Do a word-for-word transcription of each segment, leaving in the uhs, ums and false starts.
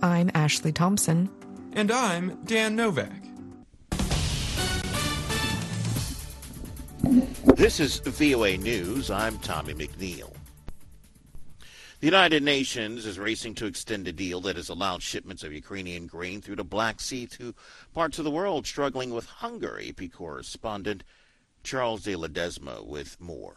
I'm Ashley Thompson. And I'm Dan Novak. This is V O A News. I'm Tommy McNeil. The United Nations is racing to extend a deal that has allowed shipments of Ukrainian grain through the Black Sea to parts of the world struggling with hunger. A P correspondent Charles de Ledesma with more.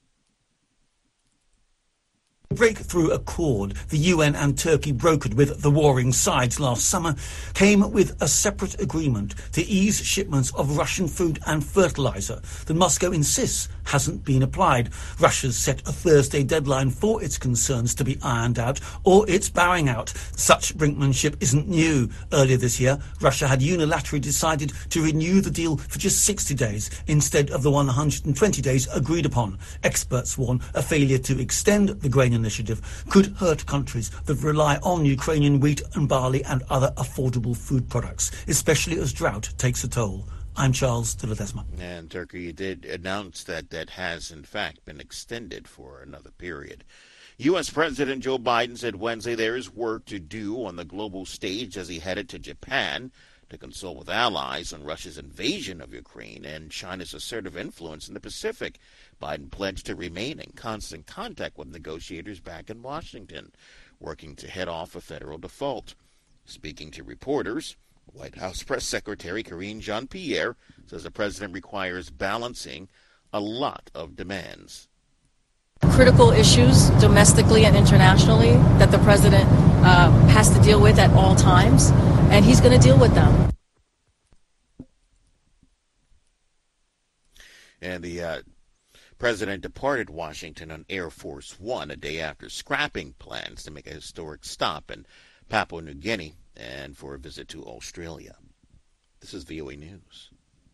Breakthrough accord the U N and Turkey brokered with the warring sides last summer came with a separate agreement to ease shipments of Russian food and fertilizer that Moscow insists hasn't been applied. Russia's set a Thursday deadline for its concerns to be ironed out, or it's bowing out. Such brinkmanship isn't new. Earlier this year, Russia had unilaterally decided to renew the deal for just sixty days instead of the one hundred twenty days agreed upon. Experts warn a failure to extend the grain initiative could hurt countries that rely on Ukrainian wheat and barley and other affordable food products, especially as drought takes a toll. I'm Charles de Ledesma. And Turkey did announce that that has, in fact, been extended for another period. U S. President Joe Biden said Wednesday there is work to do on the global stage as he headed to Japan to consult with allies on Russia's invasion of Ukraine and China's assertive influence in the Pacific. Biden pledged to remain in constant contact with negotiators back in Washington, working to head off a federal default. Speaking to reporters, White House Press Secretary Karine Jean-Pierre says the president requires balancing a lot of demands. Critical issues domestically and internationally that the president uh, has to deal with at all times, and he's going to deal with them. And the uh, president departed Washington on Air Force One a day after scrapping plans to make a historic stop in Papua New Guinea and for a visit to Australia. This is V O A News.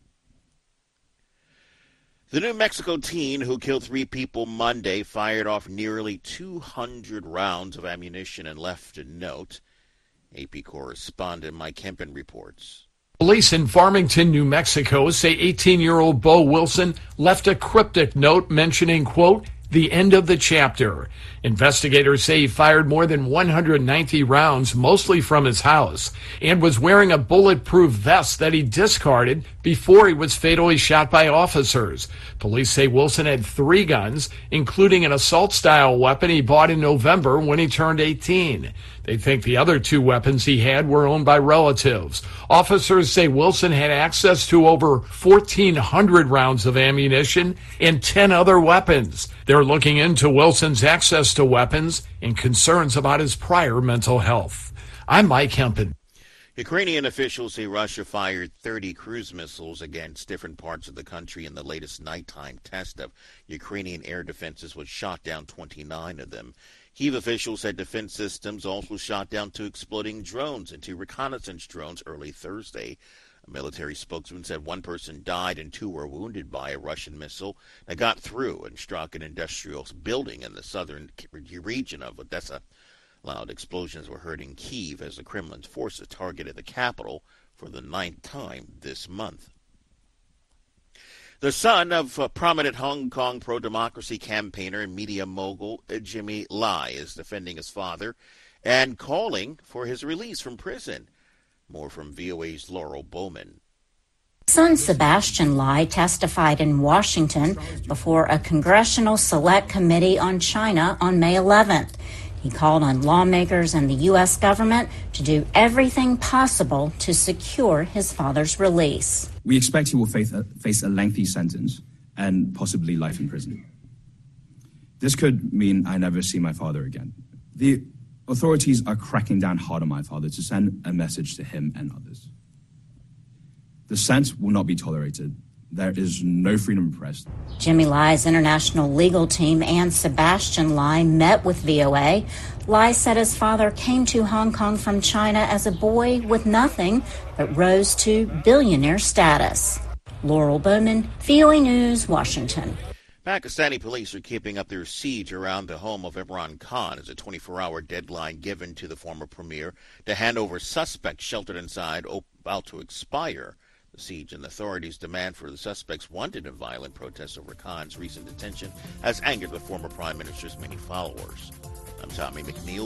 The New Mexico teen who killed three people Monday fired off nearly two hundred rounds of ammunition and left a note. A P correspondent Mike Kempen reports. Police in Farmington, New Mexico say eighteen-year-old Bo Wilson left a cryptic note mentioning, quote, the end of the chapter. Investigators say he fired more than one hundred ninety rounds, mostly from his house, and was wearing a bulletproof vest that he discarded before he was fatally shot by officers. Police say Wilson had three guns, including an assault-style weapon he bought in November when he turned eighteen. They think the other two weapons he had were owned by relatives. Officers say Wilson had access to over fourteen hundred rounds of ammunition and ten other weapons. They're looking into Wilson's access to weapons and concerns about his prior mental health. I'm Mike Kempen. Ukrainian officials say Russia fired thirty cruise missiles against different parts of the country in the latest nighttime test of Ukrainian air defenses, which shot down twenty-nine of them. Kyiv officials said defense systems also shot down two exploding drones and two reconnaissance drones early Thursday. A military spokesman said one person died and two were wounded by a Russian missile that got through and struck an industrial building in the southern region of Odessa. Loud explosions were heard in Kyiv as the Kremlin's forces targeted the capital for the ninth time this month. The son of a prominent Hong Kong pro-democracy campaigner and media mogul Jimmy Lai is defending his father and calling for his release from prison. More from V O A's Laurel Bowman. Son Sebastian Lai testified in Washington before a Congressional Select Committee on China on May eleventh. He called on lawmakers and the U S government to do everything possible to secure his father's release. We expect he will face a, face a lengthy sentence and possibly life in prison. This could mean I never see my father again. The authorities are cracking down hard on my father to send a message to him and others. Dissent will not be tolerated. There is no freedom of press. Jimmy Lai's international legal team and Sebastian Lai met with V O A. Lai said his father came to Hong Kong from China as a boy with nothing, but rose to billionaire status. Laurel Bowman, V O A News, Washington. Pakistani police are keeping up their siege around the home of Imran Khan as a twenty-four hour deadline given to the former premier to hand over suspects sheltered inside about to expire. The siege and authorities' demand for the suspects wanted in violent protests over Khan's recent detention has angered the former prime minister's many followers. I'm Tommy McNeil.